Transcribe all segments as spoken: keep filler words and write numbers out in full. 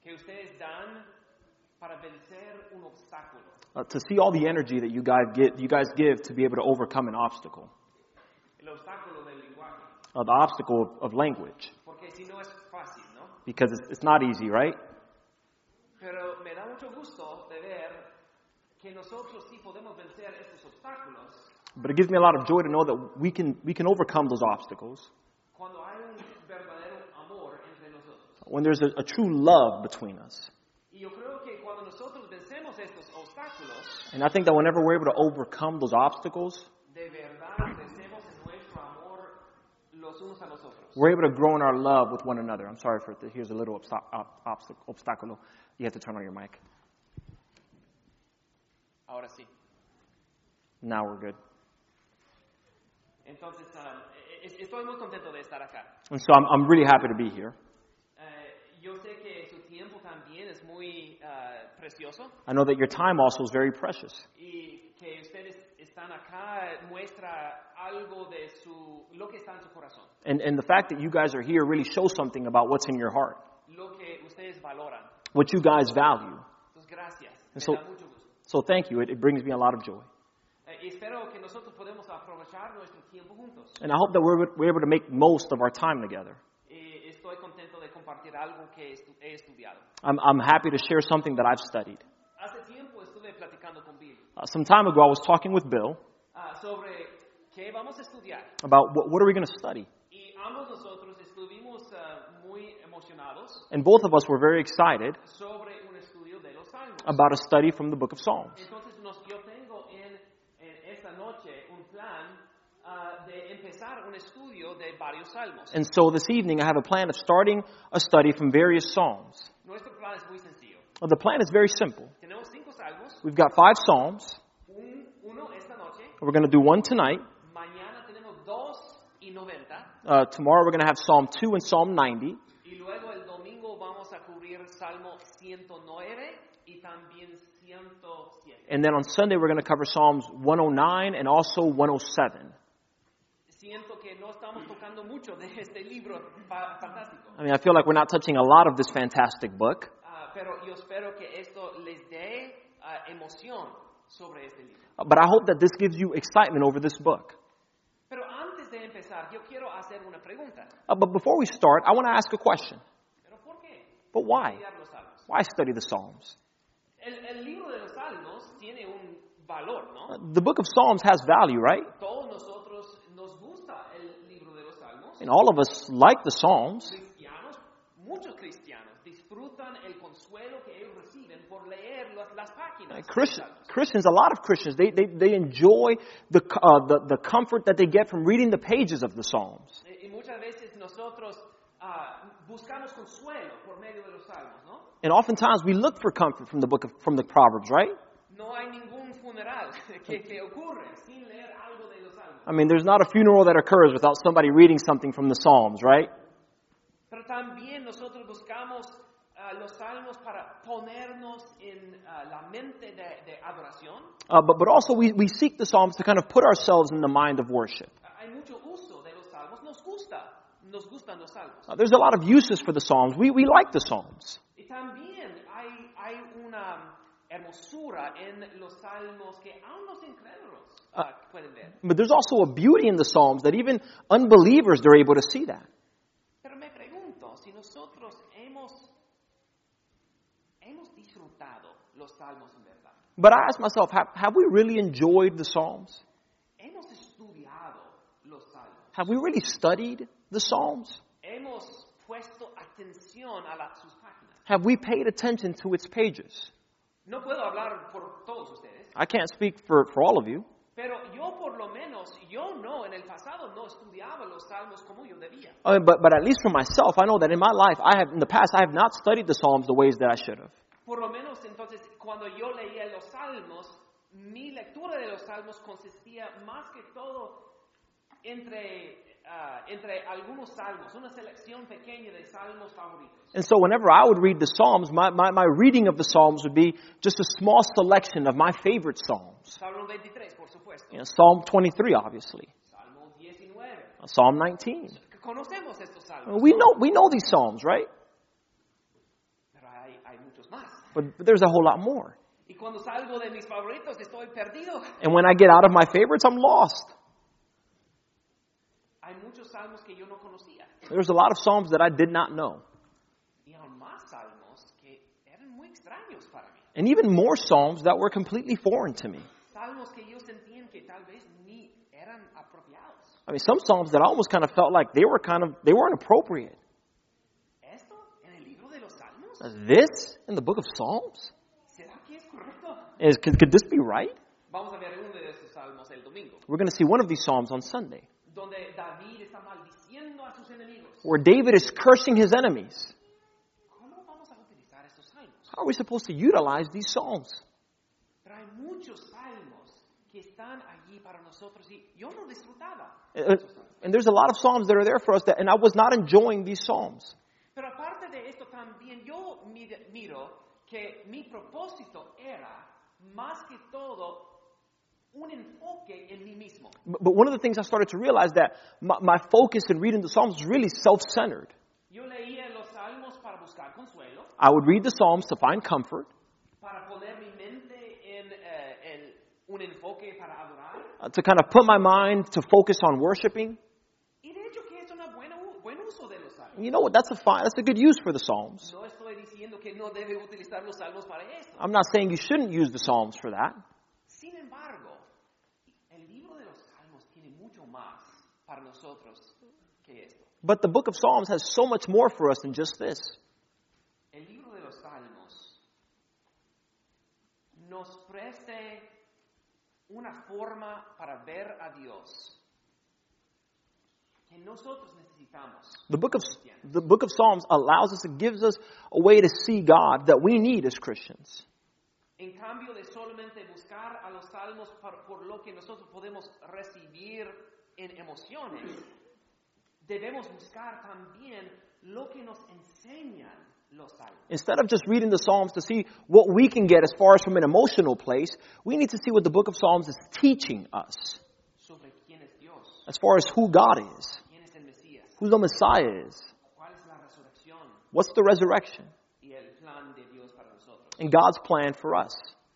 que ustedes dan para vencer un obstáculo. Uh, to see all the energy that you guys get, you guys give to be able to overcome an obstacle. El obstáculo del lenguaje. Uh, the obstacle of, of language. Porque si no es fácil, ¿no? Because it's, it's not easy, right? Pero me da mucho gusto de ver que nosotros sí podemos vencer estos obstáculos. But it gives me a lot of joy to know that we can we can overcome those obstacles. Cuando hay un verdadero amor entre nosotros. When there's a, a true love between us. Y yo creo que cuando nosotros vencemos estos obstáculos, and I think that whenever we're able to overcome those obstacles, de verdad crecemos en nuestro amor los unos a los otros. We're able to grow in our love with one another. I'm sorry for it. Here's a little obsta- ob- obstacle. obstacle. You have to turn on your mic. Ahora sí. Now we're good. Entonces, um, estoy muy contento de estar acá. And so I'm, I'm really happy to be here. Uh, yo sé que su tiempo también es muy uh, precioso. I know that your time also is very precious. Y que ustedes están acá muestra algo de su, lo que está en su corazón. And, and the fact that you guys are here really shows something about what's in your heart. Lo que ustedes valoran. What you guys value. Entonces, gracias. And Me so, da mucho gusto. so thank you. It, it brings me a lot of joy. Eh, espero que nosotros podamos aprovechar nuestro tiempo juntos. And I hope that we're, we're able to make most of our time together. Eh, estoy contento de compartir algo que estu- he estudiado. I'm, I'm happy to share something that I've studied. Hace tiempo estuve platicando con Bill Uh, some time ago, I was talking with Bill ah, sobre qué vamos a estudiar. about what, what are we going to study. Y ambos nosotros estuvimos ah, muy emocionados And both of us were very excited sobre un estudio de los Salmos. about a study from the book of Psalms. Entonces nos, yo tengo en, en esta noche un plan ah, de empezar un estudio de varios salmos. And so this evening, I have a plan of starting a study from various Psalms. Nuestro plan es muy sencillo. Well, the plan is very simple. Tenemos cinco salmos, We've got five Psalms. un, uno esta noche, We're going to do one tonight. mañana tenemos dos y noventa, Uh, tomorrow, we're going to have Psalm two and Psalm ninety. y luego el domingo vamos a cubrir Salmo ciento nueve y también ciento siete. And then on Sunday, we're going to cover Psalms one oh nine and also one oh seven. Siento que no estamos tocando mucho de este libro fa- fantástico, I mean, I feel like we're not touching a lot of this fantastic book. Ah, pero yo espero que esto les dé ah, emoción sobre este libro. But I hope that this gives you excitement over this book. Pero antes de empezar, yo quiero hacer una pregunta. Uh, but before we start, I want to ask a question. ¿Pero por qué But why? estudiar los salmos? Why study the Psalms? El, el libro de los salmos tiene un valor, ¿no? Uh, The book of Psalms has value, right? Todos nosotros nos gusta el libro de los salmos. And all of us like the Psalms. Cristianos, muchos cristianos disfrutan el consuelo que ellos reciben por leer las, las páginas. Uh, de los Christ- salmos. Christians, a lot of Christians, they, they, they enjoy the, uh, the, the comfort that they get from reading the pages of the Psalms. Y y muchas veces nosotros ah, buscamos consuelo por medio de los salmos, ¿no? And oftentimes we look for comfort from the book of, from the Proverbs, right? No hay ningún funeral que, que ocurre sin leer algo de los salmos. I mean, there's not a funeral that occurs without somebody reading something from the Psalms, right? Pero también nosotros buscamos ah, los salmos para ponernos en ah, la mente de, de adoración. Uh, but, but also we, we seek the Psalms to kind of put ourselves in the mind of worship. Ah, Hay mucho uso de los salmos. Nos gusta, nos gustan los salmos. Uh, there's a lot of uses for the Psalms. We, we like the Psalms. Y también hay, hay una hermosura en los salmos que aún los incrédulos ah, pueden ver. But there's also a beauty in the Psalms that even unbelievers, they're able to see that. Pero me pregunto si nosotros hemos, hemos disfrutado los salmos en verdad. But I ask myself, have, have we really enjoyed the Psalms? Hemos estudiado los salmos. Have we really studied the Psalms? Hemos puesto atención a las, sus páginas. Have we paid attention to its pages? No puedo hablar por todos ustedes, I can't speak for, for all of you, pero yo por lo menos, yo no, en el pasado no estudiaba los salmos como yo debía. uh, but, but at least for myself, I know that in my life, I have in the past, I have not studied the Psalms the ways that I should have. Por lo menos entonces, cuando yo leía los salmos, mi lectura de los salmos consistía más que todo entre, ah, entre algunos salmos, una selección pequeña de salmos favoritos. And so whenever I would read the Psalms, my, my, my reading of the Psalms would be just a small selection of my favorite Psalms. Salmo veintitrés, por supuesto. You know, Psalm twenty-three, obviously. Salmo diecinueve. Uh, Psalm nineteen. Conocemos estos Uh, salmos. We ¿no? know, we know these Psalms, right? Pero hay, But, but there's a whole lot more. Y cuando salgo de mis favoritos, estoy perdido. And when I get out of my favorites, I'm lost. Hay muchos salmos que yo no conocía. There's a lot of Psalms that I did not know. Y aún más salmos que eran muy extraños para mí. And even more Psalms that were completely foreign to me. Salmos que yo sentía que tal vez ni eran apropiados. I mean, some Psalms that I almost kind of felt like they were kind of, they weren't appropriate. ¿Esto en el libro de los salmos? This in the book of Psalms? ¿Será que es correcto? Is, could, could this be right? Vamos a ver uno de estos salmos el domingo. We're going to see one of these Psalms on Sunday. Donde David está maldiciendo a sus enemigos. Where David is cursing his enemies. ¿Cómo vamos a utilizar estos salmos? How are we supposed to utilize these Psalms? Pero hay muchos salmos que están allí para nosotros y yo no disfrutaba. Uh, and there's a lot of Psalms that are there for us, that, and I was not enjoying these Psalms. Pero aparte de esto también yo miro que mi propósito era más que todo un enfoque en mí mismo. But, but one of the things I started to realize that my, my focus in reading the Psalms is really self-centered. Yo leía los salmos para buscar consuelo. I would read the Psalms to find comfort. Para poner mi mente en, uh, en un enfoque para adorar. Uh, to kind of put my mind to focus on worshiping. Y de hecho que es un buen uso de los salmos. And you know what? That's a fine, that's a good use for the Psalms. No estoy diciendo que no debe utilizar los salmos para esto. I'm not saying you shouldn't use the Psalms for that. Sin embargo, el libro de los salmos tiene mucho más para nosotros que esto. But the book of Psalms has so much more for us than just this. El libro de los salmos nos ofrece una forma para ver a Dios que nosotros necesitamos. The book of the book of Psalms allows us, it gives us a way to see God that we need as Christians. En cambio de solamente buscar a los salmos por, por lo que nosotros podemos recibir en emociones, debemos buscar también lo que nos enseñan los salmos. Instead of just reading the Psalms to see what we can get as far as from an emotional place, we need to see what the book of Psalms is teaching us. Sobre quién es Dios. As far as who God is. Quién es el Mesías. Who the Messiah is. Cuál es la resurrección. What's the resurrection. Y el plan de Dios para nosotros. And God's plan for us.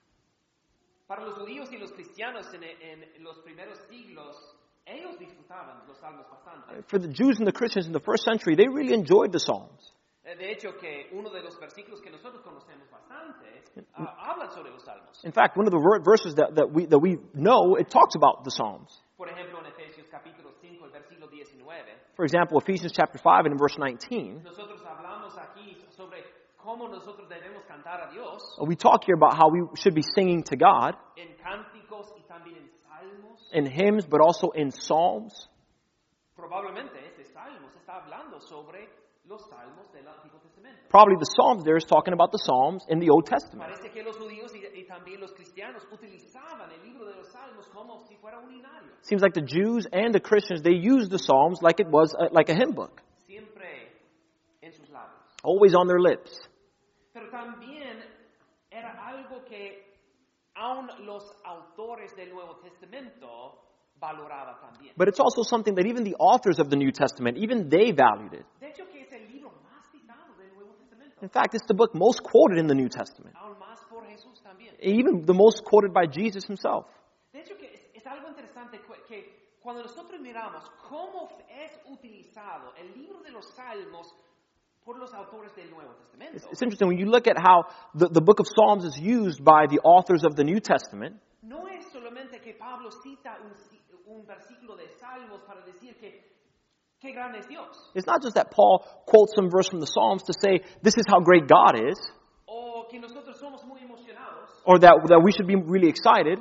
Para los judíos y los cristianos en, en los primeros siglos, ellos disfrutaban los salmos bastante. For the Jews and the Christians in the first century, they really enjoyed the Psalms. De hecho, que uno de los versículos que nosotros conocemos bastante uh, habla sobre los salmos. In fact, one of the verses that, that, we, that we know, it talks about the Psalms. Por ejemplo, en Efesios capítulo cinco, el versículo diecinueve. For example, Ephesians chapter five and in verse nineteen. Nosotros hablamos aquí sobre cómo nosotros debemos cantar a Dios. We talk here about how we should be singing to God. En cánticos y también en salmos. In hymns, but also in psalms. Probablemente este salmo se está hablando sobre los salmos del Antiguo Testamento. Probably the Psalms there is talking about the Psalms in the Old Testament. Parece que los judíos y, y también los cristianos utilizaban el libro de los salmos como si fuera un himnario. Seems like the Jews and the Christians, they used the Psalms like it was a, like a hymn book. Siempre en sus labios. Always on their lips. Pero también era algo que aun los autores del Nuevo Testamento valoraba también. But it's also something that even the authors of the New Testament, even they valued it. De hecho, que es el libro más citado del Nuevo Testamento. In fact, it's the book most quoted in the New Testament. Aún más por Jesús también. Even the most quoted by Jesus himself. De hecho, que es, es algo interesante que, que cuando nosotros miramos cómo es utilizado el libro de los Salmos por los autores del Nuevo Testamento. It's, it's interesting when you look at how the, the book of Psalms is used by the authors of the New Testament. No es solamente que Pablo cita un, un versículo de Salmos para decir que qué grande es Dios. It's not just that Paul quotes some verse from the Psalms to say this is how great God is. O que nosotros somos muy emocionados. Or that, that we should be really excited.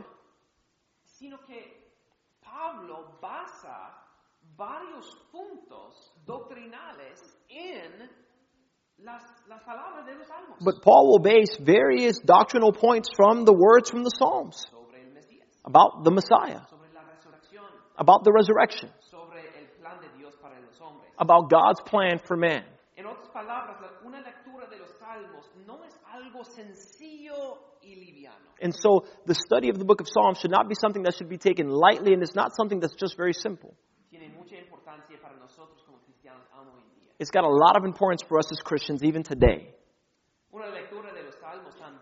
Sino que Pablo basa varios puntos doctrinales en las, las palabras de los Salmos. But Paul will base various doctrinal points from the words from the Psalms. Sobre el Mesías. About the Messiah. Sobre la resurrección. About the resurrection. Sobre el plan de Dios para los hombres. About God's plan for man. En otras palabras, una lectura de los Salmos no es algo sencillo y liviano. And so the study of the book of Psalms should not be something that should be taken lightly, and it's not something that's just very simple. Tiene mucha importancia para nosotros como cristianos aún hoy en día. It's got a lot of importance for us as Christians even today. Una lectura de los Salmos también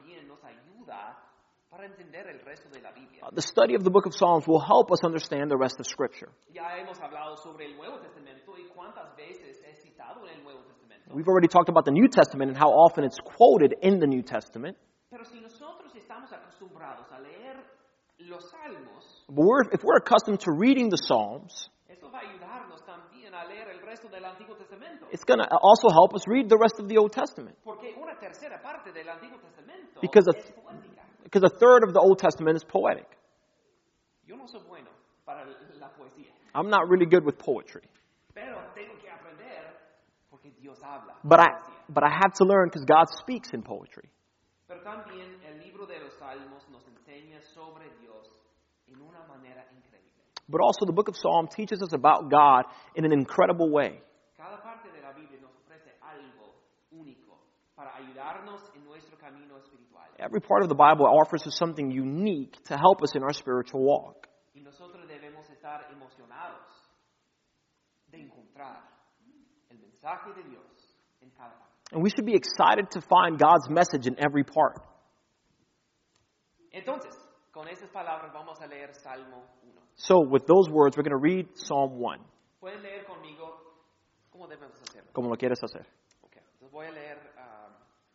para entender el resto de la Biblia. Uh, the study of the book of Psalms will help us understand the rest of Scripture. Ya hemos hablado sobre el Nuevo Testamento y cuántas veces es citado en el Nuevo Testamento. We've already talked about the New Testament and how often it's quoted in the New Testament. Pero si nosotros estamos acostumbrados a leer los salmos, But we're, if we're accustomed to reading the Psalms, esto va a ayudarnos también a leer el resto del Antiguo Testamento. it's going to also help us read the rest of the Old Testament. Porque una tercera parte del Antiguo Testamento Because of- es poética. Because a third of the Old Testament is poetic. Yo no soy bueno para la poesía, I'm not really good with poetry. pero tengo que aprender porque Dios habla. But I, poesía. but I have to learn because God speaks in poetry. Pero también el libro de los Salmos nos enseña sobre Dios en una manera increíble. But also the book of Psalms teaches us about God in an incredible way. Cada parte de la Biblia nos ofrece algo único para ayudarnos en nuestro camino espiritual. Every part of the Bible offers us something unique to help us in our spiritual walk. Y nosotros debemos estar emocionados de encontrar el mensaje de Dios en cada parte. And we should be excited to find God's message in every part. Entonces, con esas palabras vamos a leer Salmo uno. So with those words, we're going to read Psalm one. ¿Pueden leer conmigo cómo debemos hacerlo? Como lo quieres hacer. Okay. Entonces voy a leer... um,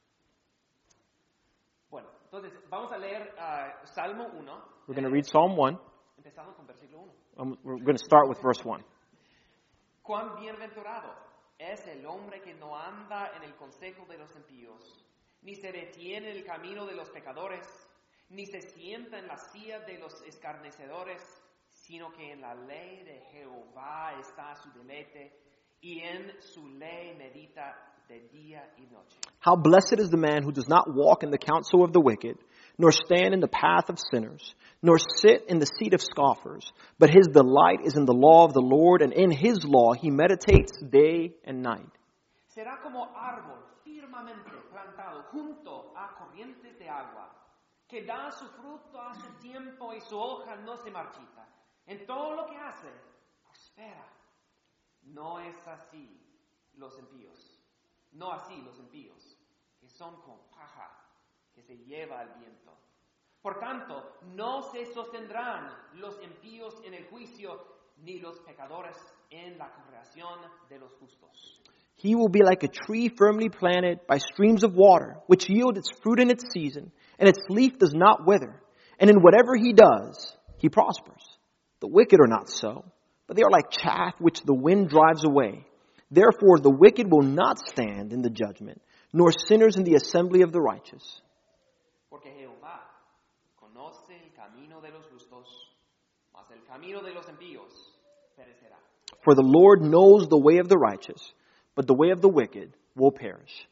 bueno, entonces vamos a leer uh, Salmo uno. We're going to read Psalm one. Empezando con versículo uno. Um, we're going to start with verse one. Cuán bienaventurado es el hombre que no anda en el consejo de los impíos, ni se detiene en el camino de los pecadores, ni se sienta en la silla de los escarnecedores, sino que en la ley de Jehová está su deleite, y en su ley medita de día y noche. How blessed is the man who does not walk in the counsel of the wicked, nor stand in the path of sinners, nor sit in the seat of scoffers, but his delight is in the law of the Lord, and in his law he meditates day and night. Será como árbol firmemente plantado junto a corrientes de agua, que da su fruto a su tiempo y su hoja no se marchita. En todo lo que hace, prospera. No es así los impíos. No así los impíos, que son como paja que se lleva al viento. Por tanto, no se sostendrán los impíos en el juicio, ni los pecadores en la congregación de los justos. He will be like a tree firmly planted by streams of water, which yield its fruit in its season, and its leaf does not wither. And in whatever he does, he prospers. The wicked are not so, but they are like chaff which the wind drives away. Therefore, the wicked will not stand in the judgment, nor sinners in the assembly of the righteous. Porque Jehová conoce el camino de los justos, mas el camino de los impíos perecerá. For the Lord knows the way of the righteous, but the way of the wicked will perish.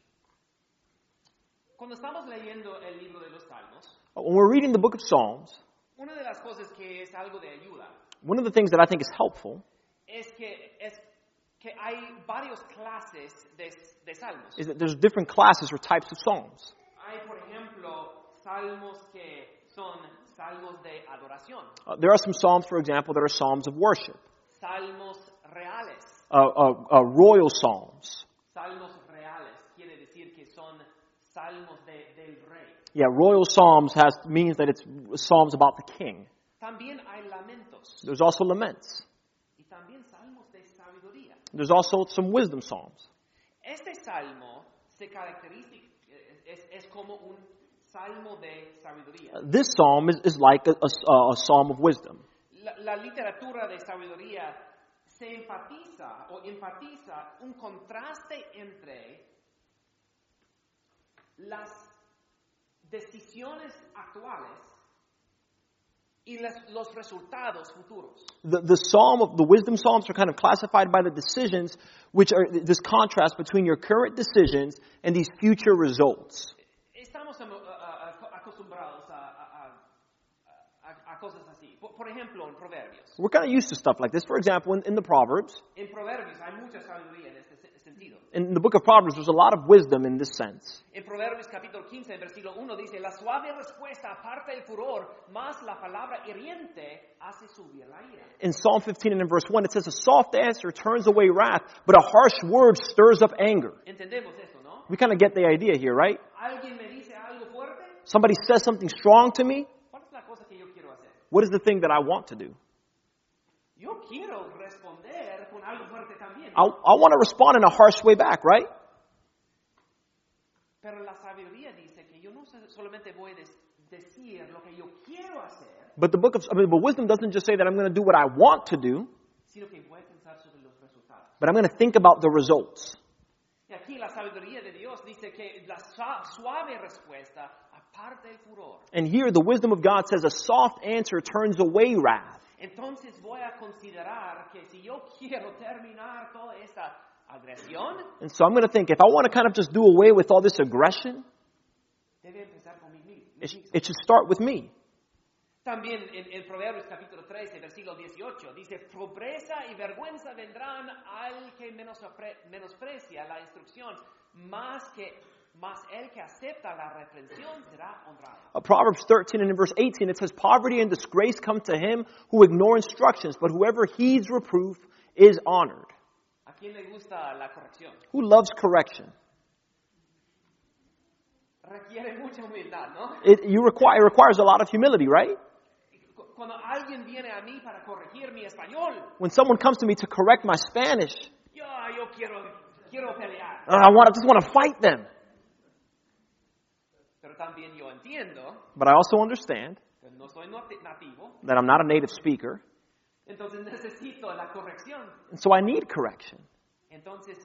Cuando estamos leyendo el libro de los Salmos, When we're reading the book of Psalms, una de las cosas que es algo de ayuda one of the things that I think is helpful es que, es que hay varias clases de, de salmos. is that there's different classes or types of psalms. Hay, por ejemplo, salmos que son salmos de adoración, Uh, there are some psalms, for example, that are psalms of worship, salmos reales. uh, uh, uh, royal psalms. Salmos reales quiere decir que son salmos de, del rey. Yeah, royal psalms has means that it's psalms about the king. También hay lamentos There's also laments. y también salmos de sabiduría. There's also some wisdom psalms. Este salmo se caracteriza, es, es como un salmo de sabiduría. Uh, this psalm is, is like a, a, a psalm of wisdom. La, la literatura de sabiduría se enfatiza o enfatiza un contraste entre las decisiones actuales y las, los resultados futuros. The, the psalm of the wisdom psalms are kind of classified by the decisions, which are this contrast between your current decisions and these future results. Estamos a- a- a- acostumbrados a, a- a- a cosas así. Por, por ejemplo, en Proverbios. We're kind of used to stuff like this. For example, in, in the Proverbs, En Proverbios hay mucha sabiduría en este se- sentido. in the book of Proverbs, there's a lot of wisdom in this sense. En Proverbios capítulo quince, versículo uno dice, la suave respuesta aparta el furor, mas la palabra hiriente hace subir la ira. In Psalm fifteen and in verse one, it says, a soft answer turns away wrath, but a harsh word stirs up anger. Entendemos eso, ¿no? We kind of get the idea here, right? Alguien me dice algo fuerte Somebody says something strong to me, What is the thing that I want to do? Yo quiero responder con algo fuerte también. I, I want to respond in a harsh way back, right? Pero la sabiduría dice que yo no solamente voy a decir lo que yo quiero hacer, But the book of, I mean, but wisdom doesn't just say that I'm going to do what I want to do, sino que voy a pensar sobre los resultados. but I'm going to think about the results. Y aquí la sabiduría de Dios dice que la suave respuesta aparta el furor. And here the wisdom of God says a soft answer turns away wrath. Entonces voy a considerar que si yo quiero terminar toda esta agresión, And so I'm going to think, if I want to kind of just do away with all this aggression, debe empezar con mí mismo. it, sh- it should start with me. También en, en Proverbios capítulo trece, versículo dieciocho, dice, pobreza y vergüenza vendrán al que menospre- menosprecia la instrucción, más que más el que acepta la reprensión será honrado. Uh, Proverbs thirteen and in verse eighteen, it says, poverty and disgrace come to him who ignore instructions, but whoever heeds reproof is honored. ¿A quién le gusta la corrección? Who loves correction? Requiere mucha humildad, ¿no? It, you require, it requires a lot of humility, right? Cuando alguien viene a mí para corregir mi español, When someone comes to me to correct my Spanish, yo, yo quiero, quiero pelear. uh, I want, I just want to fight them. Pero también yo entiendo But I also understand que no soy nati- nativo, that I'm not a native speaker, entonces necesito la corrección. and so I need correction. Entonces,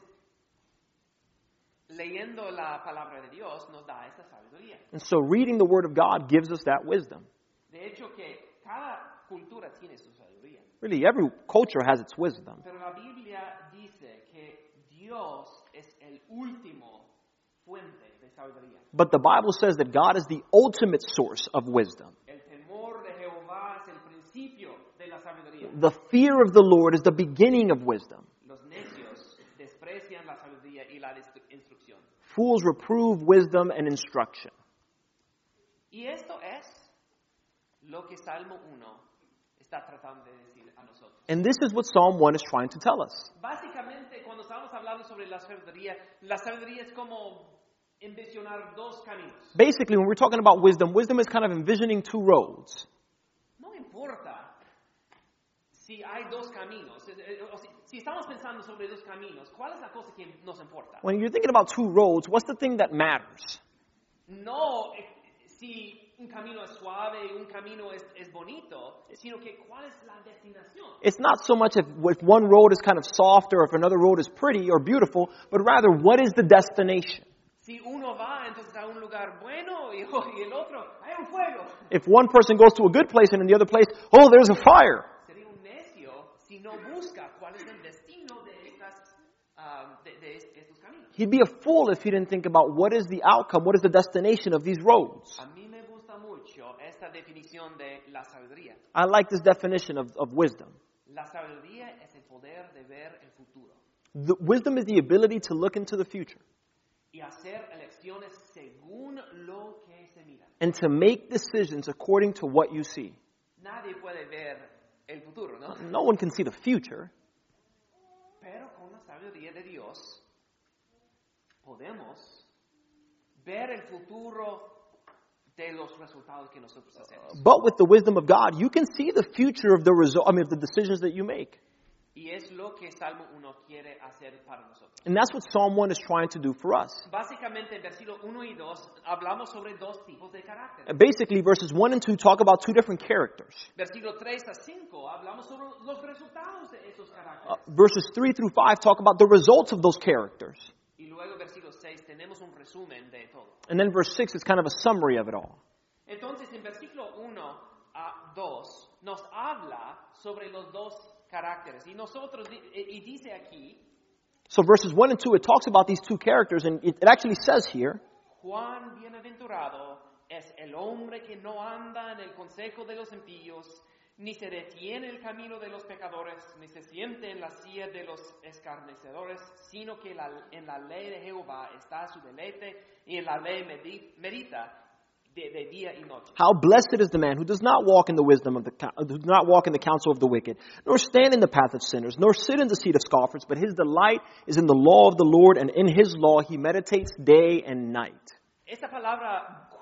leyendo la palabra de Dios nos da esa sabiduría. And so reading the Word of God gives us that wisdom. De hecho, que cada cultura tiene su sabiduría. Really, every culture has its wisdom. Pero la Biblia dice que Dios es el último fuente de sabiduría. But the Bible says that God is the ultimate source of wisdom. El temor de Jehová es el principio de la sabiduría. The fear of the Lord is the beginning of wisdom. Los necios desprecian la sabiduría y la destru- instrucción. Fools reprove wisdom and instruction. Y esto es lo que Salmo uno está tratando de decir a nosotros. And this is what Psalm one is trying to tell us. Básicamente, cuando estamos hablando sobre la sabiduría, la sabiduría es como envisionar dos caminos. Basically, when we're talking about wisdom, wisdom is kind of envisioning two roads. No importa si hay dos caminos, eh, eh, o si, si estamos pensando sobre dos caminos, ¿cuál es la cosa que nos importa? When you're thinking about two roads, what's the thing that matters? No eh, si un camino es suave y un camino es, es bonito, sino que cuál es la destinación. It's not so much if, if one road is kind of soft or if another road is pretty or beautiful, but rather, what is the destination? Si uno va entonces a un lugar bueno y, y el otro, hay un fuego. If one person goes to a good place and in the other place, oh, there's a fire. Sería un necio si no busca cuál es el destino de, estas, um, de, de estos caminos. He'd be a fool if he didn't think about what is the outcome, what is the destination of these roads. A mí me gusta mucho esta definición de la sabiduría. I like this definition of, of wisdom. La sabiduría es el poder de ver el futuro The, wisdom is the ability to look into the future y hacer elecciones según lo que se mira. and to make decisions according to what you see. Nadie puede ver el futuro, ¿no? No one can see the future, Pero con la sabiduría de Dios podemos ver el futuro de los resultados que nosotros hacemos. but with the wisdom of God, you can see the future of the result, I mean, of the decisions that you make. Y es lo que Salmo uno quiere hacer para nosotros. And that's what Psalm one is trying to do for us. Básicamente en versículos uno y dos hablamos sobre dos tipos de carácter. And basically, verses one and two talk about two different characters. Versículo tres a cinco hablamos sobre los resultados de esos caracteres. Uh, verses three through five talk about the results of those characters. Y luego versículo seis tenemos un resumen de todo. And then verse six is kind of a summary of it all. Entonces en versículo uno a dos nos habla sobre los dos caracteres. Y nosotros, y dice aquí, So verses one and two, it talks about these two characters, and it, it actually says here, cuán bienaventurado es el hombre que no anda en el consejo de los impíos, ni se detiene en el camino de los pecadores, ni se siente en la silla de los escarnecedores, sino que la, en la ley de Jehová está su deleite, y en la ley medi- medita de, de día y noche. how blessed is the man who does not walk in the wisdom of the co- who does not walk in the counsel of the wicked, nor stand in the path of sinners, nor sit in the seat of scoffers, but his delight is in the law of the Lord, and in his law he meditates day and night. Esta palabra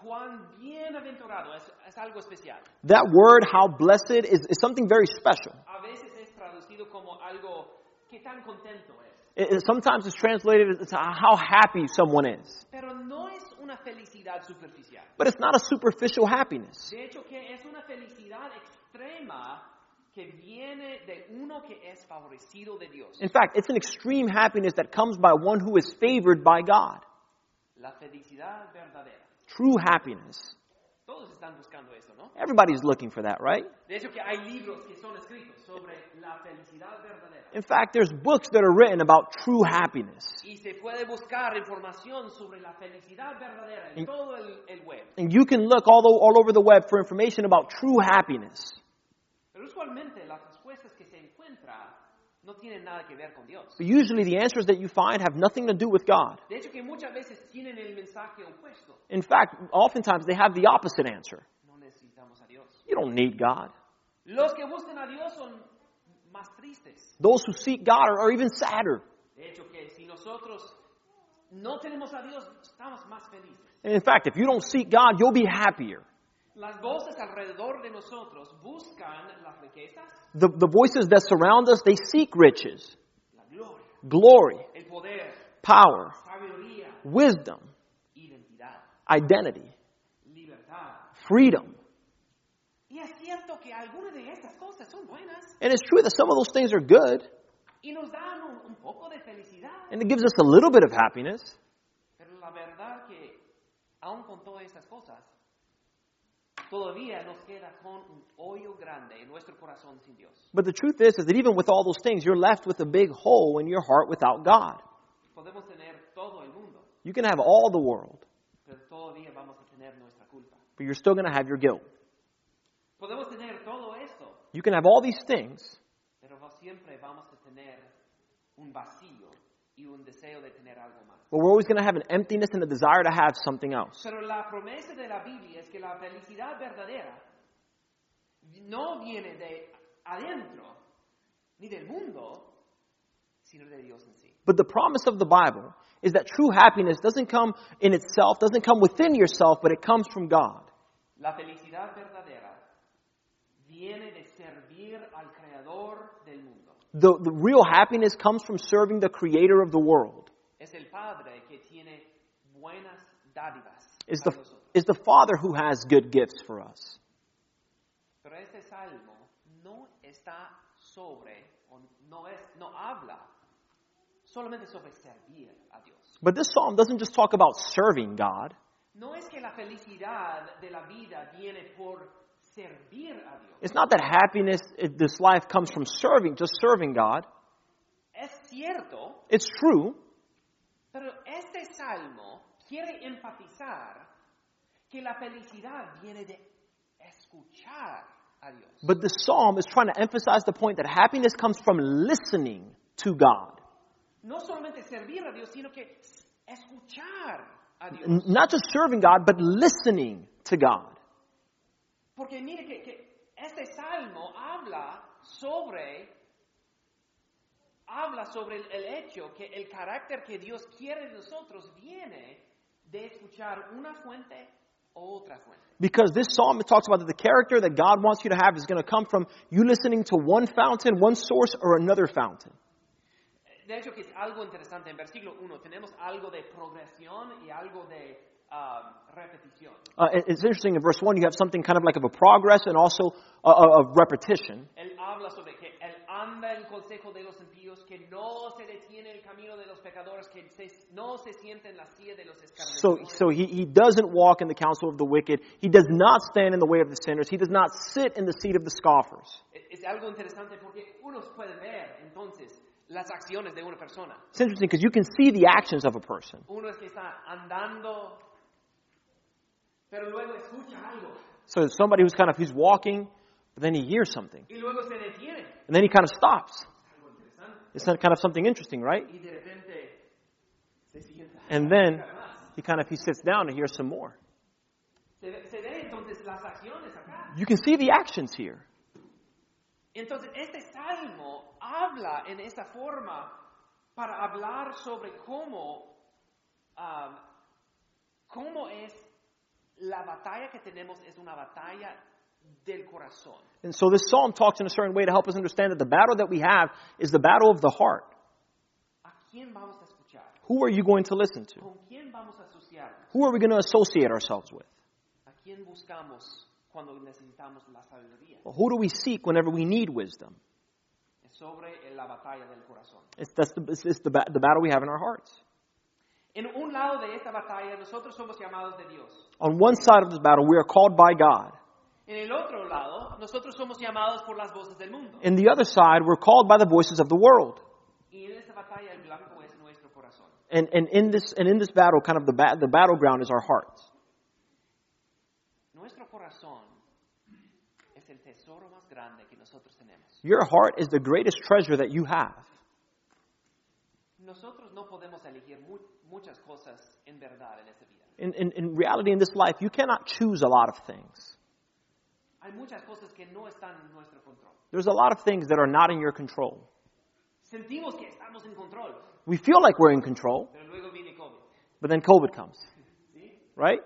cuán bienaventurado es, es algo especial. That word, how blessed, is, is something very special. A veces es traducido como algo que tan contento es. It, it- sometimes it's translated as how happy someone is. Pero no es una felicidad superficial. But it's not a superficial happiness. De hecho, que es una felicidad extrema que viene de uno que es favorecido de Dios. In fact, it's an extreme happiness that comes by one who is favored by God. La felicidad verdadera. True happiness. Todos están buscando eso, ¿no? Everybody's looking for that, right? De hecho, que hay libros que son escritos sobre la felicidad verdadera. In fact, there's books that are written about true happiness. Y se puede buscar información sobre la felicidad verdadera en todo el, el web. And you can look all, o- all over the web for information about true happiness. Pero usualmente las respuestas que se encuentran no tienen nada que ver con Dios. But usually the answers that you find have nothing to do with God. De hecho, que muchas veces tienen el mensaje opuesto. In fact, oftentimes they have the opposite answer. No necesitamos a Dios. You don't need God. Los que buscan a Dios son más tristes. Those who seek God are, are even sadder. De hecho, que si nosotros no tenemos a Dios, estamos más felices. And in fact, if you don't seek God, you'll be happier. Las voces alrededor de nosotros buscan las riquezas, The, the voices that surround us, they seek riches, la gloria, glory, el poder, power, sabiduría, wisdom, identidad, identity, libertad. freedom. Y es cierto que algunas de estas cosas son buenas And it's true that some of those things are good, y nos dan un, un poco de felicidad. and it gives us a little bit of happiness. Pero la verdad que, aun con todas estas cosas, todavía nos queda con un hoyo grande en nuestro corazón sin Dios. But the truth is, is that even with all those things, you're left with a big hole in your heart without God. Podemos tener todo el mundo, You can have all the world, pero todavía vamos a tener nuestra culpa. but you're still going to have your guilt. Podemos tener todo esto, You can have all these things, pero va- siempre vamos a tener un vacío y un deseo de tener algo más. but we're always going to have an emptiness and a desire to have something else. Pero la promesa de la Biblia es que la felicidad verdadera no viene de adentro ni del mundo, sino de Dios en sí. But the promise of the Bible is that true happiness doesn't come in itself, doesn't come within yourself, but it comes from God. La felicidad verdadera viene de servir al creador del mundo. The, the real happiness comes from serving the creator of the world. Es el Padre que tiene buenas dádivas Is para the, nosotros. is the Father who has good gifts for us. Pero este salmo no está sobre, o no, es, no habla solamente sobre servir a Dios. But this psalm doesn't just talk about serving God. No es que la felicidad de la vida viene por servir a Dios. It's not that happiness in this life comes from serving, just serving God. Es cierto, It's true, pero este salmo quiere enfatizar que la felicidad viene de escuchar a Dios. but the psalm is trying to emphasize the point that happiness comes from listening to God. No solamente servir a Dios, sino que escuchar a Dios. N- Not just serving God, but listening to God. Porque mire que, que este salmo habla sobre habla sobre el, el hecho que el carácter que Dios quiere de nosotros viene de escuchar una fuente o otra fuente. Because this psalm, it talks about that the character that God wants you to have is going to come from you listening to one fountain, one source, or another fountain. De hecho, que es algo interesante. En versículo uno tenemos algo de progresión y algo de um, repetición. Uh, it- it's interesting, in verse one, you have something kind of like of a progress and also a, a, a repetition. Él habla sobre que él anda el consejo de los impíos, que no se detiene el camino de los pecadores, que se, no se sienta en la silla de los So, escarnecedores. so he, he doesn't walk in the counsel of the wicked. He does not stand in the way of the sinners. He does not sit in the seat of the scoffers. Es algo interesante porque uno puede ver entonces las acciones de una persona. It's interesting because you can see the actions of a person. Uno es que está andando, pero luego escucha algo So it's somebody who's kind of, he's walking, but then he hears something. y luego se detiene. And then he kind of stops. Algo interesante. It's not kind of something interesting, right? Y de repente se sienta. And then he kind of, he sits down to hear some more. Se ve, se ve entonces las acciones acá. You can see the actions here. Entonces, este salmo habla en esta forma para hablar sobre cómo, um, cómo es la batalla que tenemos es una batalla del corazón. And so this psalm talks in a certain way to help us understand that the battle that we have is the battle of the heart. ¿A quién vamos a escuchar? Who are you going to listen to? ¿Con quién vamos a asociarnos? Who are we going to associate ourselves with? ¿A quién buscamos cuando necesitamos la sabiduría? Well, who do we seek whenever we need wisdom? Es sobre la batalla del corazón. It's, that's the, it's, it's the, ba- the battle we have in our hearts. En un lado de esta batalla, nosotros somos llamados de Dios. On one side of this battle, we are called by God. En el otro lado, nosotros somos llamados por las voces del mundo. In the other side, we're called by the voices of the world. Y en esta batalla el blanco es nuestro corazón. And, and, in, this, and in this battle, kind of the, ba- the battleground is our hearts. Nuestro corazón es el tesoro más grande que nosotros tenemos. Your heart is the greatest treasure that you have. Nosotros no podemos elegir mu- muchas cosas en verdad en esta vida. In, in, in reality, in this life, you cannot choose a lot of things. Hay muchas cosas que no están en nuestro control. There's a lot of things that are not in your control. Sentimos que estamos en control, We feel like we're in control, pero luego viene COVID. but then COVID comes, ¿Sí? right?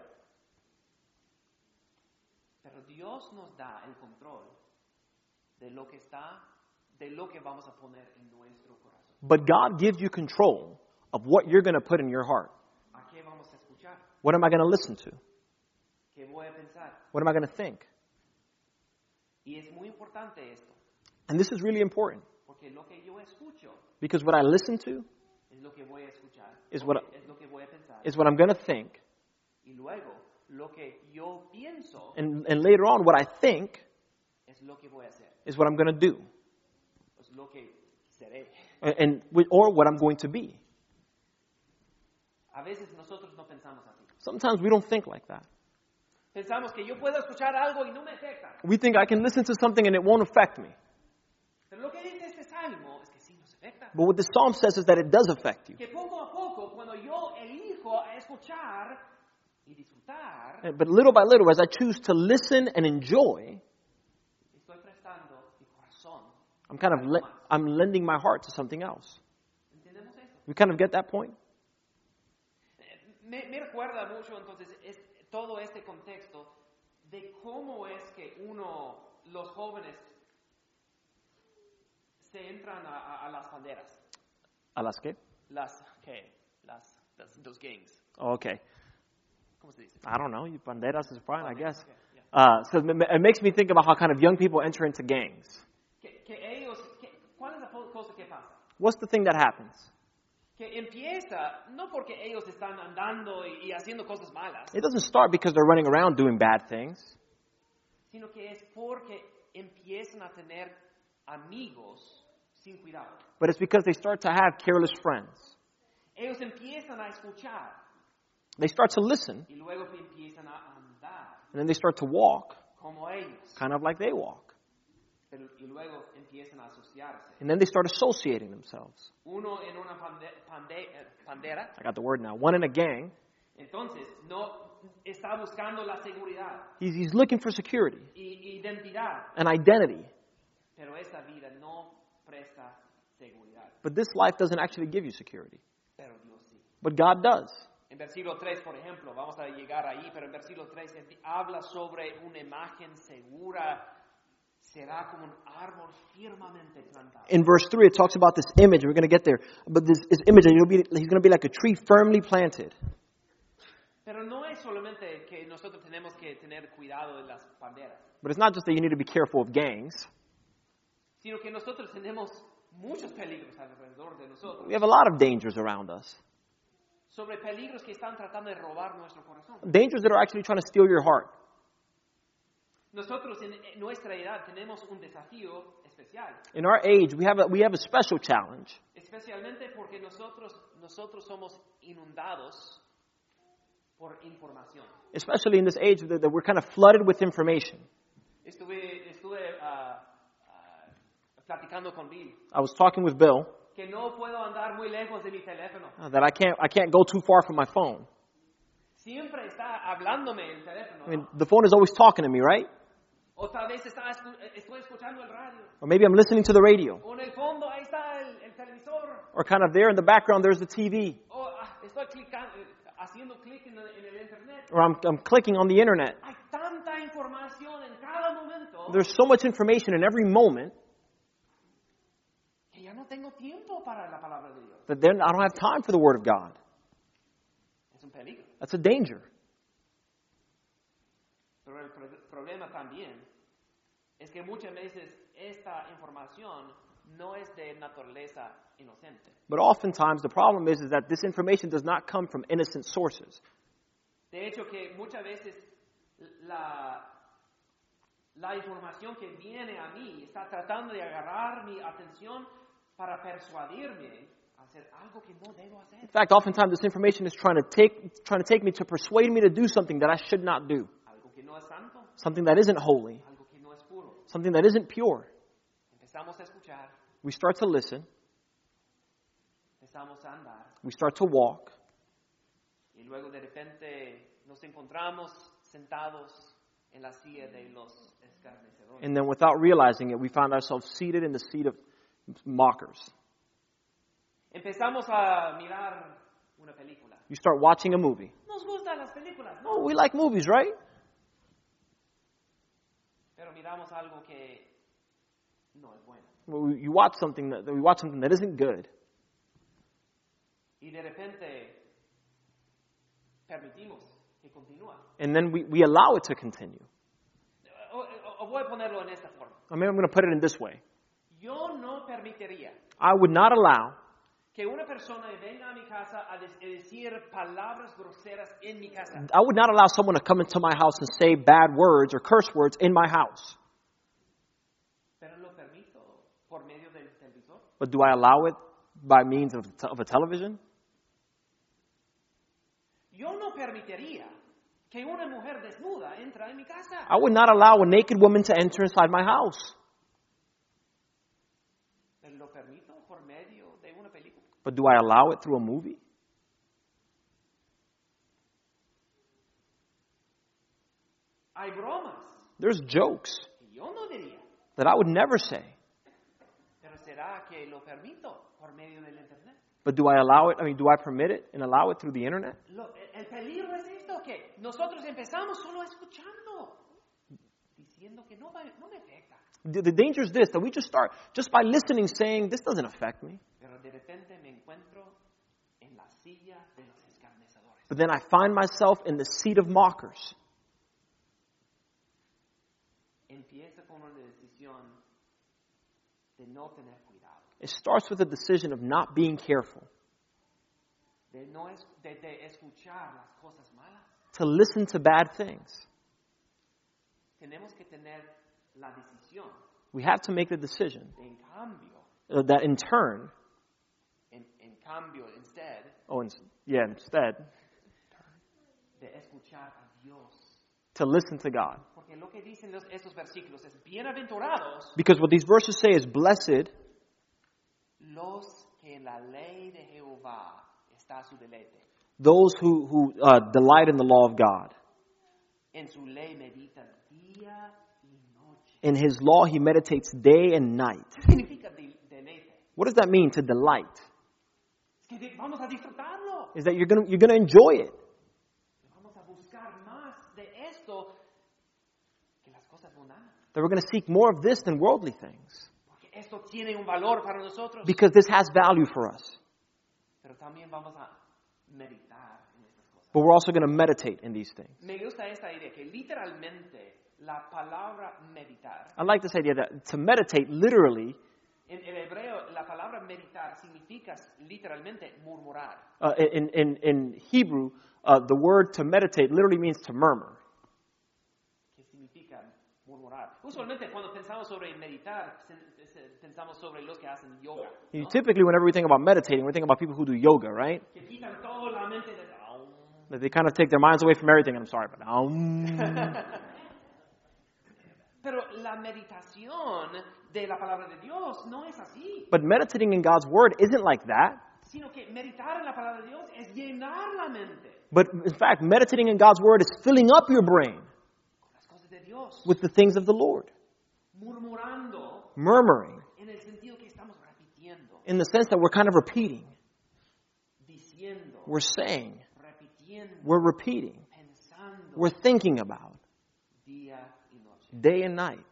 Pero Dios nos da el control de lo que está, de lo que vamos a poner en nuestro corazón. But God gives you control of what you're going to put in your heart. ¿A qué vamos a escuchar? What am I going to listen to? ¿Qué voy a pensar? What am I going to think? Y es muy importante esto, And this is really important porque lo que yo escucho because what I listen to es lo que voy a escuchar, Is lo what que- es lo que voy a pensar. is what I'm going to think. Y luego, lo que yo pienso And, and later on, what I think es lo que voy a hacer, is what I'm going to do. es lo que seré. And, and with- or what I'm going to be. A veces nosotros no pensamos así. Sometimes we don't think like that. Pensamos que yo puedo escuchar algo y no me afecta. We think I can listen to something and it won't affect me. Pero lo que dice este salmo es que sí nos afecta. But what the psalm says is that it does affect you. Que poco a poco, cuando yo elijo a escuchar y disfrutar, And- But little by little, as I choose to listen and enjoy, estoy prestando mi corazón. I'm kind of le- I'm lending my heart to something else. ¿Entendemos eso? We kind of get that point? Me, me recuerda mucho entonces es, todo este contexto de cómo es que uno, los jóvenes, se entran a, a, a las banderas. ¿A las qué? Las, ¿qué? Las, las, los gangs. Oh, okay. ¿Cómo se dice? I don't know. Banderas is fine, I guess. Okay, yeah. Uh, so it it makes me think about how kind of young people enter into gangs. Que, que ellos, que, ¿cuál es la po- cosa que pasa? What's the thing that happens? Que empieza, no porque ellos están andando y, y haciendo cosas malas, It doesn't start because they're running around doing bad things. sino que es porque empiezan a tener amigos sin cuidado. But it's because they start to have careless friends. Ellos empiezan a escuchar They start to listen, y luego empiezan a andar and then they start to walk, como ellos, kind of like they walk. pero, y luego empiezan a asociarse. And then they start associating themselves. Uno en una pande, pande, eh, pandera, I got the word now. One in a gang, entonces no está buscando la seguridad he's, he's looking for security, y identidad, an identity. pero esa vida no presta seguridad, But this life doesn't actually give you security. pero Dios sí. But God does. En versículo tres, por ejemplo, vamos a llegar ahí, pero en versículo tres habla sobre una imagen segura, será como un árbol firmemente plantado. In verse three, it talks about this image. We're going to get there. But this, this image, and he'll be, he's going to be like a tree firmly planted. Pero no es solamente que nosotros tenemos que tener cuidado de las banderas, But it's not just that you need to be careful of gangs. sino que nosotros tenemos muchos peligros alrededor de nosotros, We have a lot of dangers around us. sobre peligros que están tratando de robar nuestro corazón. Dangers that are actually trying to steal your heart. Nosotros en en nuestra edad tenemos un desafío especial, In our age, we have a, we have a special challenge. especialmente porque nosotros, nosotros somos inundados por información. Especially in this age that, that we're kind of flooded with information. Estuve, estuve ah, ah, platicando con Bill I was talking with Bill que no puedo andar muy lejos de mi teléfono. uh, that I can't I can't go too far from my phone. Siempre está hablándome el teléfono. I mean, the phone is always talking to me, right? O tal vez está escu- estoy escuchando el radio. Or maybe I'm listening to the radio. O en el fondo ahí está el, el televisor. Or kind of there in the background, there's the T V. O ah, estoy clicando, eh, haciendo clic en el, en el internet. or I'm, I'm clicking on the internet. Hay tanta información en cada momento There's so much information in every moment que ya no tengo tiempo para la palabra de Dios. that then I don't have time for the Word of God. Es un peligro. That's a danger. Pero el pro- problema también es que muchas veces esta información no es de naturaleza inocente. But oftentimes the problem is, is that this information does not come from innocent sources. De hecho, que muchas veces la, la información que viene a mí está tratando de agarrar mi atención para persuadirme a hacer algo que no debo hacer. In fact, oftentimes this information is trying to take trying to take me to persuade me to do something that I should not do. Algo que no es santo, Something that isn't holy. algo que no es puro. Something that isn't pure. Empezamos a escuchar, We start to listen. empezamos a andar We start to walk. y luego de repente nos encontramos sentados en la silla de los escarnecedores. And then without realizing it, we find ourselves seated in the seat of mockers. Empezamos a mirar una película. You start watching a movie. Nos gustan las películas, Oh, ¿no? we like movies, right? Pero miramos algo que no es bueno. Well, we- you watch something that we watch something that isn't good. Y de repente permitimos que continúe. And then we, we allow it to continue. O, o- o voy a ponerlo en esta forma. I mean, I'm going to put it in this way. Yo no permitiría I would not allow que una persona venga a mi casa a des- a decir palabras groseras en mi casa. I would not allow someone to come into my house and say bad words or curse words in my house. Pero lo permito por medio del televisor. But do I allow it by means of, of a television? Yo no permitiría que una mujer desnuda entre en mi casa. I would not allow a naked woman to enter inside my house. Pero lo permito por medio de una película. But do I allow it through a movie? Hay bromas There's jokes que yo no diría. that I would never say. Pero será que lo permito por medio del internet. But do I allow it? I mean, do I permit it and allow it through the internet? Lo- el peligro es esto, que nosotros empezamos solo escuchando, diciendo que no, va- no me afecta. The, the danger is this, that we just start, just by listening, saying, this doesn't affect me. Pero de repente me encuentro en la silla de los escarnecedores. But then I find myself in the seat of mockers. Empieza con una decisión de no tener cuidado, It starts with a decision of not being careful, de no es- de, de escuchar las cosas malas. to listen to bad things. Tenemos que tener la decisión We have to make the decision de, en cambio, uh, that in turn, en, en cambio, instead, oh, in, yeah, instead, de escuchar a Dios. to listen to God. Porque lo que dicen los, estos versículos es, bienaventurados Because what these verses say is, blessed los que en la ley de Jehová está su deleite. those who, who uh, delight in the law of God. En su ley meditan día y noche. In his law he meditates day and night. ¿Qué significa de- deleite? What does that mean, to delight? Es que de- vamos a disfrutarlo. Is that you're going you're gonna enjoy it. Vamos a buscar más de esto que las cosas mundanas. That we're going to seek more of this than worldly things. Porque esto tiene un valor para nosotros. Because this has value for us. Pero también vamos a meditar en estas cosas. But we're also going to meditate in these things. Me gusta esta idea que literalmente la palabra meditar, I like this idea that to meditate literally, en el hebreo la palabra meditar significa literalmente murmurar. uh, in, in, in Hebrew, uh, the word to meditate literally means to murmur. ¿Qué significa murmurar? Usualmente cuando pensamos sobre meditar, se- se- pensamos sobre los que hacen yoga. You, ¿no? typically, whenever we think about meditating, we think about people who do yoga, right? Que quitan toda la mente de... That they kind of take their minds away from everything. And I'm sorry, but um, Pero la meditación de la palabra de Dios no es así, but meditating in God's word isn't like that. sino que meditar en la palabra de Dios es llenar la mente But in fact, meditating in God's word is filling up your brain con las cosas de Dios, with the things of the Lord, murmurando murmuring en el sentido que estamos repitiendo, in the sense that we're kind of repeating. diciendo, We're saying, repitiendo repitiendo, we're repeating, pensando we're thinking about día y noche. day and night.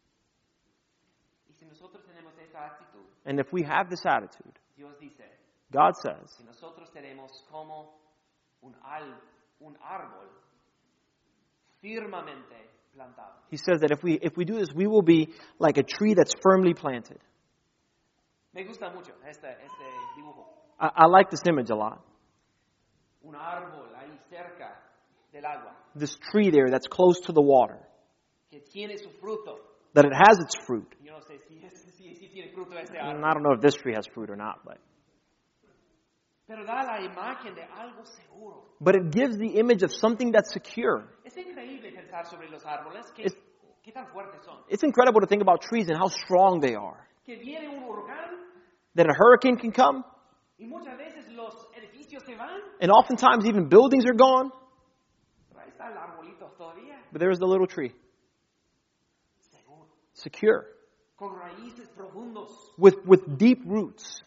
Y si nosotros tenemos esta actitud, And if we have this attitude, Dios dice, God says, si nosotros tenemos como un, al, un árbol firmemente plantado. He says that if we if we do this, we will be like a tree that's firmly planted. Me gusta mucho este, este dibujo. I, I like this image a lot. Un árbol ahí cerca del agua This tree there that's close to the water, que tiene su fruto. that it has its fruit. Yo no sé si, es, si, si tiene fruto este And árbol. I don't know if this tree has fruit or not, but Pero da la imagen de algo seguro. but it gives the image of something that's secure. Es increíble pensar sobre los árboles, que, Es- qué tan fuertes son. It's incredible to think about trees and how strong they are. Que viene un huracán That a hurricane can come, y muchas veces los edificios se van, and oftentimes even buildings are gone, pero ahí está el arbolito todavía, but there's the little tree, seguro, secure, con raíces profundos. with, with deep roots.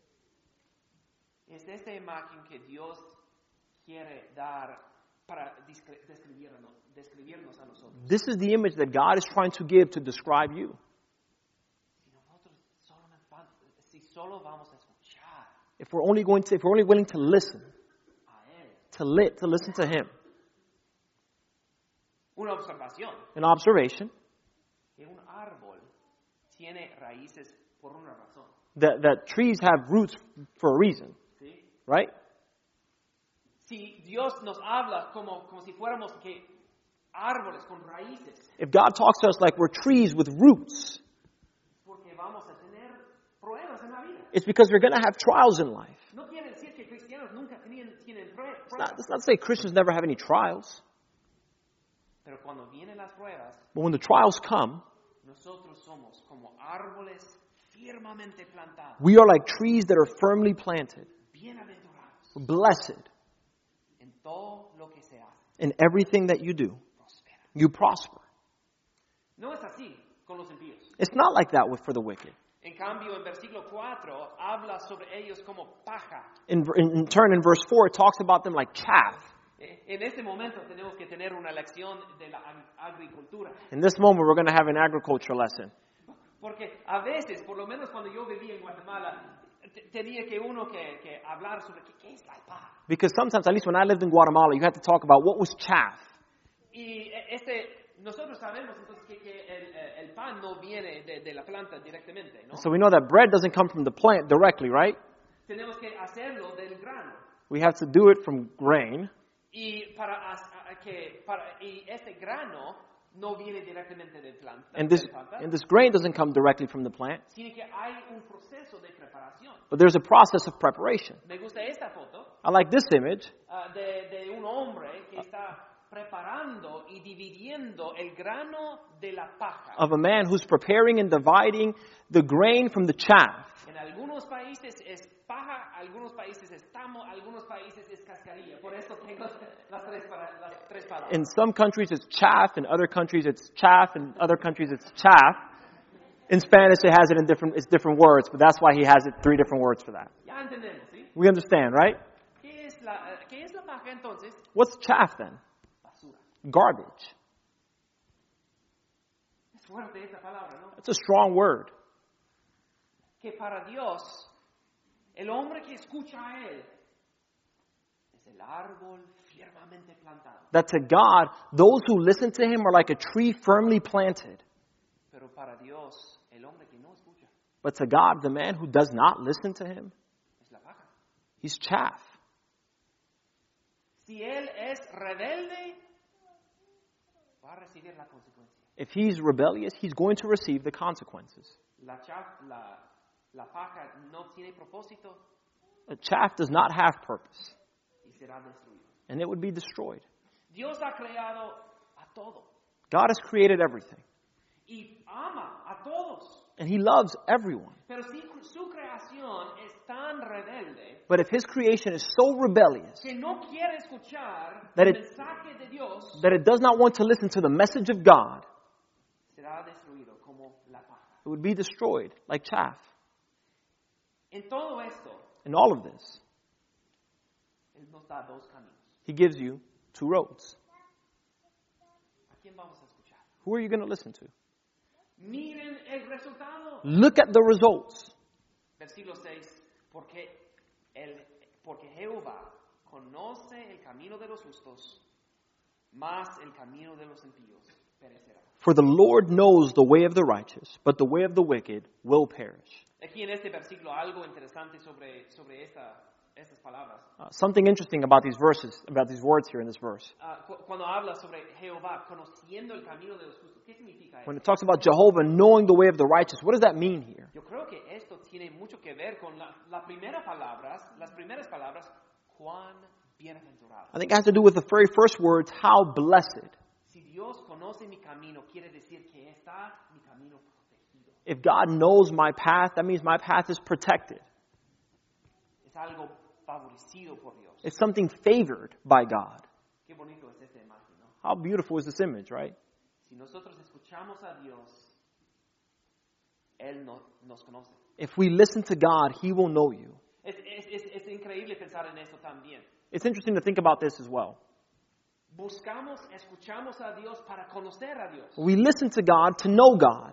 Es esta imagen que Dios quiere dar para descri- describirnos, describirnos a nosotros. This is the image that God is trying to give to describe you. Si nosotros solo, si solo vamos a escuchar If we're only going to, if we're only willing to listen, a Él. to lit, to listen to Him. Una observación, An observation que un árbol tiene raíces por una razón. that, that trees have roots for a reason, ¿Sí? right? Si Dios nos habla como, como si fuéramos que árboles con raíces, If God talks to us like we're trees with roots, porque vamos a tener pruebas en la vida. it's because we're going to have trials in life. No quiere decir que cristianos nunca tienen, tienen prue- It's not, pruebas, it's not to say Christians never have any trials, pero cuando vienen las pruebas, but when the trials come, nosotros somos como árboles firmemente plantados, we are like trees that are firmly planted, bienaventurados. blessed En todo lo que se hace, in everything that you do. prospera. You prosper. No es así con los impíos. It's not like that with for the wicked. En cambio, en versículo cuatro habla sobre ellos como paja. In, in, in turn, in verse four, it talks about them like chaff. Eh, En este momento tenemos que tener una lección de la ag- agricultura. In this moment, we're going to have an agriculture lesson. Porque a veces, por lo menos cuando yo vivía en Guatemala, te- tenía que uno que, que hablar sobre qué, qué es la paja. Because sometimes, at least when I lived in Guatemala, you had to talk about what was chaff. Y eh, este, nosotros sabemos entonces que, que el, eh, el pan no viene de, de la planta directamente, ¿no? So we know that bread doesn't come from the plant directly, right? Tenemos que hacerlo del grano. We have to do it from grain. Y, para, as- a- que, para, y este grano no viene directamente del planta, And this, del planta, and this grain doesn't come directly from the plant. sino que hay un proceso de preparación. But there's a process of preparation. Me gusta esta foto I like this image ah, de, de un hombre que está preparando y dividiendo el grano de la paja. of a man who's preparing and dividing the grain from the chaff. En algunos países es paja, algunos países es tamo, algunos países es cascarilla. Por eso tengo las tres, para- las tres palabras. In some countries it's chaff, in other countries it's chaff, in other countries it's chaff. In Spanish it has it in different, it's different words, but that's why he has it three different words for that. Ya entendemos, ¿sí? We understand, right? ¿Qué es la, eh, ¿qué es la paja entonces? What's chaff then? Basura. Garbage. Es fuerte esta palabra, ¿no? That's a strong word. Que para Dios, el hombre que escucha a Él es el árbol firmemente plantado. That to God, those who listen to him are like a tree firmly planted. Pero para Dios, el hombre que no escucha But to God, the man who does not listen to him, es la paja. he's chaff. Si Él es rebelde, va a recibir la consecuencia. If he's rebellious, he's going to receive the consequences. La, chaf- la, la paja no tiene propósito A chaff does not have purpose, y será destruido. and it would be destroyed. Dios ha creado a todo God has created everything, y ama a todos. and he loves everyone. Pero si su creación es tan rebelde But if his creation is so rebellious que no quiere escuchar That el it- mensaje de Dios, that it does not want to listen to the message of God, será destruido como la paja. it would be destroyed like chaff. En todo esto, In all of this, Él nos da dos caminos. He gives you two roads. ¿A quién vamos a escuchar? Who are you going to listen to? Miren el resultado. Look at the results. Versículo seis. Porque, el, porque Jehová conoce el camino de los justos, mas el camino de los impíos perecerá. For the Lord knows the way of the righteous, but the way of the wicked will perish. Aquí en este versículo algo interesante sobre, sobre esta, estas palabras. Uh, something interesting about these verses, about these words here in this verse. Uh, cu- cuando habla sobre Jehová conociendo el camino de los justos, ¿qué significa When eso? it talks about Jehovah knowing the way of the righteous, what does that mean here? Yo creo que esto tiene mucho que ver con la, la primera palabras, las primeras palabras, cuán bienaventurado. I think it has to do with the very first words, how blessed. Si Dios conoce mi camino, quiere decir que está mi camino protegido. If God knows my path, that means my path is protected. Es algo favorecido por Dios. It's something favored by God. Qué bonito es esta imagen, ¿no? How beautiful is this image, right? Si nosotros escuchamos a Dios, Él no, nos conoce. If we listen to God, He will know you. Es, es, es, es increíble pensar en esto también. It's interesting to think about this as well. Buscamos, escuchamos a Dios para conocer a Dios. We listen to God to know God.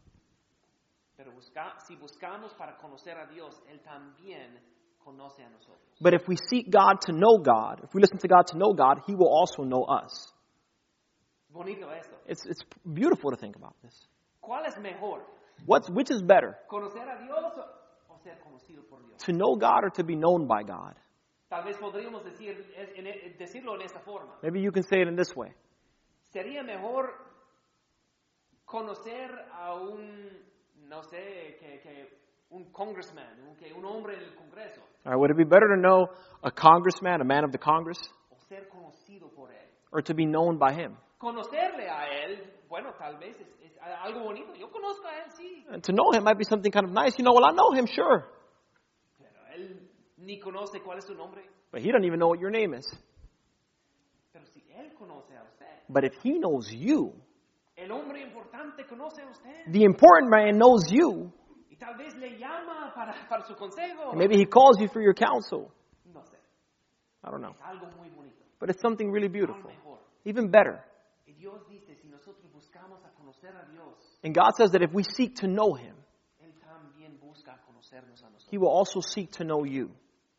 Pero busca, si buscamos para conocer a Dios, Él también conoce a nosotros. But if we seek God to know God, if we listen to God to know God, He will also know us. Bonito esto. It's, it's beautiful to think about this. ¿Cuál es mejor? What's, which is better, ¿Conocer a Dios o, o ser conocido por Dios? to know God or to be known by God? Tal vez podríamos decir, es- en- en- decirlo en esta forma. Maybe you can say it in this way. Sería mejor conocer a un, no sé, que, que un congressman, un, que un hombre en el Congreso, All right, would it be better to know a congressman, a man of the Congress, o ser conocido por él. or to be known by him? Conocerle a él, bueno, tal vez es, es algo bonito. Yo conozco a él, sí, And to know him might be something kind of nice. You know, well, I know him, sure. pero él ni conoce cuál es su nombre. But he doesn't even know what your name is. Pero si él conoce a usted, But if he knows you, el hombre importante conoce a usted, the important man knows you, y tal vez le llama para, para su consejo. and maybe he calls you for your counsel. No sé, I don't know. es algo muy bonito, But it's something really algo beautiful. mejor. Even better. Y Dios dice, si nosotros buscamos a conocer a Dios, And God says that if we seek to know him, Él también busca conocernos a nosotros. he will also seek to know you.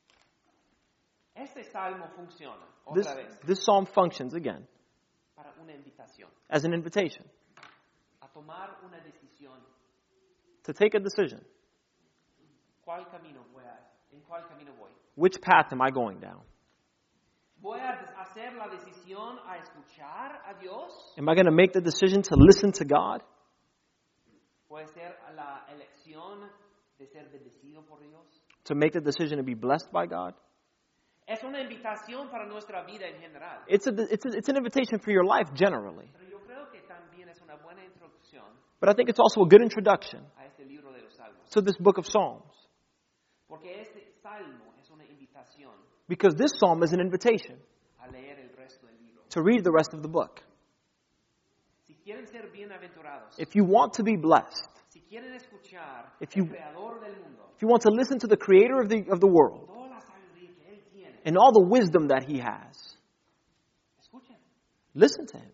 Este salmo funciona, This, otra vez, this psalm functions, again, para una invitación, as an invitation a tomar una decisión. to take a decision. ¿Cuál camino voy a, en cuál camino voy? Which path am I going down? ¿Voy a des- hacer la decisión a escuchar a Dios? Am I going to make the decision to listen to God? ¿Puede ser la elección de ser bendecido por Dios? To make the decision to be blessed by God? Es una invitación para nuestra vida en general. It's, a, it's, a, it's an invitation for your life generally. Pero yo creo que también es una buena introducción But I think it's also a good introduction a este libro de los Salmos. to this book of Psalms. Porque este salmo es una invitación Because this psalm is an invitation a leer el resto del libro. to read the rest of the book. Si quieren ser bienaventurados, If you want to be blessed, si quieren escuchar If you- al creador del mundo, if you want to listen to the creator of the, of the world toda la sabiduría que Él tiene, and all the wisdom that he has, escuchen, listen to him.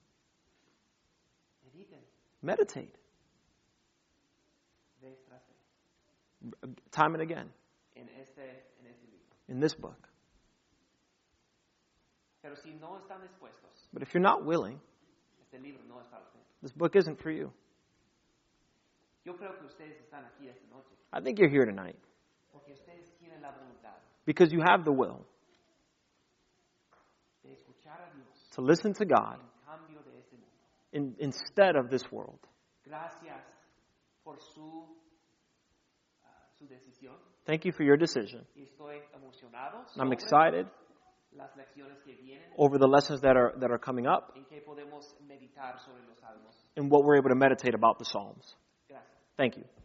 mediten, Meditate. vez tras vez, Time and again en este, en este libro. in this book. Pero si no están dispuestos, But if you're not willing, este libro no es para ustedes. this book isn't for you. Yo creo que ustedes están aquí esta noche I think you're here tonight porque ustedes tienen la voluntad because you have the will de escuchar a Dios to listen to God en cambio de este mundo. in, instead of this world. Gracias por su, ah, su decisión. Thank you for your decision. Y estoy emocionado I'm sobre excited las lecciones que vienen over the lessons that are, that are coming up en que podemos meditar sobre los salmos. and what we're able to meditate about the Psalms. Gracias. Thank you.